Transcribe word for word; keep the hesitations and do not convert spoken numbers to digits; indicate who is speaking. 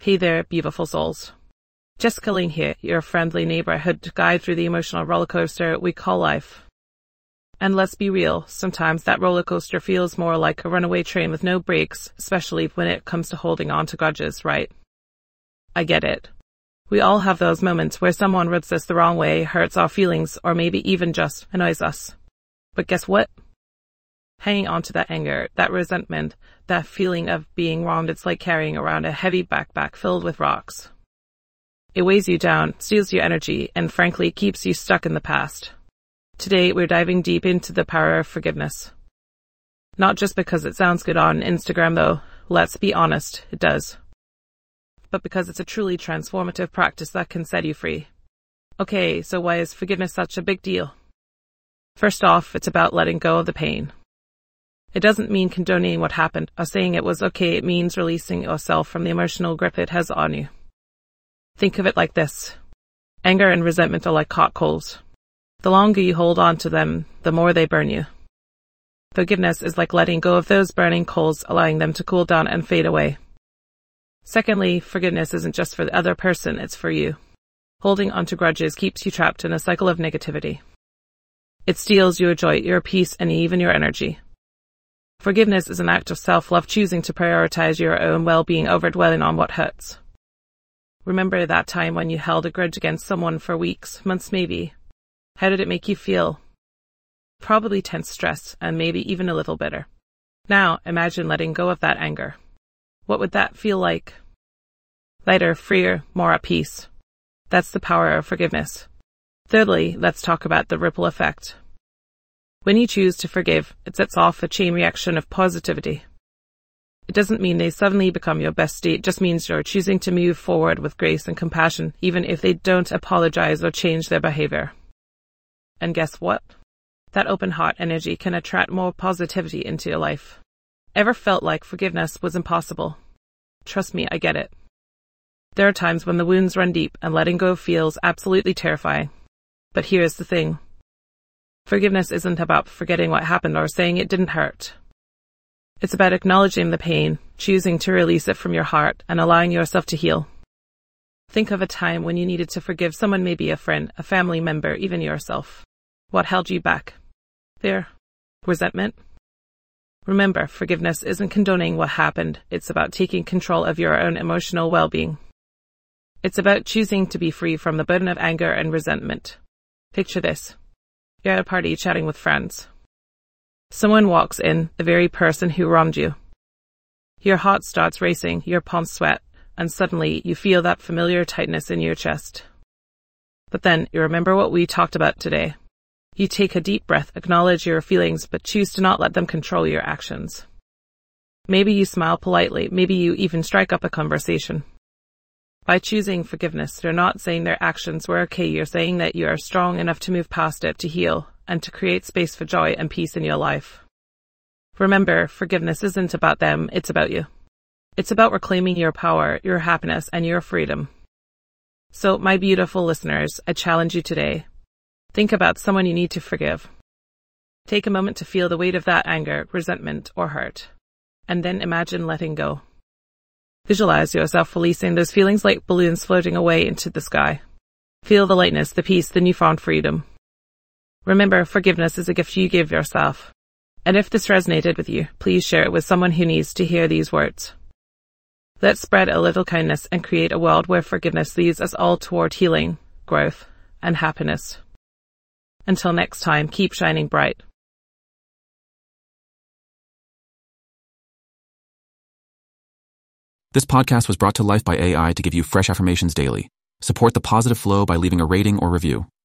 Speaker 1: Hey there, beautiful souls. Jessica Lane here, your friendly neighborhood guide through the emotional rollercoaster we call life. And let's be real, sometimes that rollercoaster feels more like a runaway train with no brakes, especially when it comes to holding on to grudges, right? I get it. We all have those moments where someone rubs us the wrong way, hurts our feelings, or maybe even just annoys us. But guess what? Hanging on to that anger, that resentment, that feeling of being wronged, it's like carrying around a heavy backpack filled with rocks. It weighs you down, steals your energy, and frankly keeps you stuck in the past. Today, we're diving deep into the power of forgiveness. Not just because it sounds good on Instagram though, let's be honest, it does. But because it's a truly transformative practice that can set you free. Okay, so why is forgiveness such a big deal? First off, it's about letting go of the pain. It doesn't mean condoning what happened or saying it was okay, it means releasing yourself from the emotional grip it has on you. Think of it like this. Anger and resentment are like hot coals. The longer you hold on to them, the more they burn you. Forgiveness is like letting go of those burning coals, allowing them to cool down and fade away. Secondly, forgiveness isn't just for the other person, it's for you. Holding onto grudges keeps you trapped in a cycle of negativity. It steals your joy, your peace, and even your energy. Forgiveness is an act of self-love, choosing to prioritize your own well-being over dwelling on what hurts. Remember that time when you held a grudge against someone for weeks, months maybe. How did it make you feel? Probably tense, stress, and maybe even a little bitter. Now, imagine letting go of that anger. What would that feel like? Lighter, freer, more at peace. That's the power of forgiveness. Thirdly, let's talk about the ripple effect. When you choose to forgive, it sets off a chain reaction of positivity. It doesn't mean they suddenly become your bestie, it just means you're choosing to move forward with grace and compassion, even if they don't apologize or change their behavior. And guess what? That open heart energy can attract more positivity into your life. Ever felt like forgiveness was impossible? Trust me, I get it. There are times when the wounds run deep and letting go feels absolutely terrifying. But here's the thing. Forgiveness isn't about forgetting what happened or saying it didn't hurt. It's about acknowledging the pain, choosing to release it from your heart, and allowing yourself to heal. Think of a time when you needed to forgive someone, maybe a friend, a family member, even yourself. What held you back? Fear? Resentment? Remember, forgiveness isn't condoning what happened. It's about taking control of your own emotional well-being. It's about choosing to be free from the burden of anger and resentment. Picture this. You're at a party chatting with friends. Someone walks in, the very person who wronged you. Your heart starts racing, your palms sweat, and suddenly you feel that familiar tightness in your chest. But then you remember what we talked about today. You take a deep breath, acknowledge your feelings, but choose to not let them control your actions. Maybe you smile politely, maybe you even strike up a conversation. By choosing forgiveness, you're not saying their actions were okay, you're saying that you are strong enough to move past it, to heal, and to create space for joy and peace in your life. Remember, forgiveness isn't about them, it's about you. It's about reclaiming your power, your happiness, and your freedom. So, my beautiful listeners, I challenge you today. Think about someone you need to forgive. Take a moment to feel the weight of that anger, resentment, or hurt. And then imagine letting go. Visualize yourself releasing those feelings like balloons floating away into the sky. Feel the lightness, the peace, the newfound freedom. Remember, forgiveness is a gift you give yourself. And if this resonated with you, please share it with someone who needs to hear these words. Let's spread a little kindness and create a world where forgiveness leads us all toward healing, growth, and happiness. Until next time, keep shining bright.
Speaker 2: This podcast was brought to life by A I to give you fresh affirmations daily. Support the positive flow by leaving a rating or review.